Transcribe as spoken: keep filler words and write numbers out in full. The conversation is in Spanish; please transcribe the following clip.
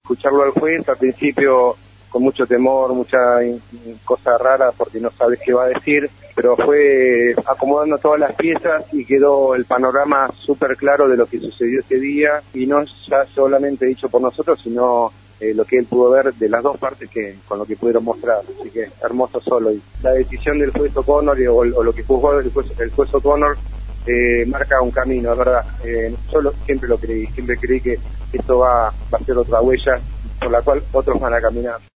escucharlo al juez, al principio con mucho temor, mucha cosa rara porque no sabes qué va a decir, pero fue acomodando todas las piezas y quedó el panorama súper claro de lo que sucedió ese día, y no ya solamente dicho por nosotros, sino eh, lo que él pudo ver de las dos partes que con lo que pudieron mostrar. Así que hermoso solo. Y la decisión del juez O'Connor o, o lo que juzgó el juez, el juez O'Connor eh, marca un camino, es verdad. Eh, yo lo, siempre lo creí, siempre creí que esto va, va a ser otra huella por la cual otros van a caminar.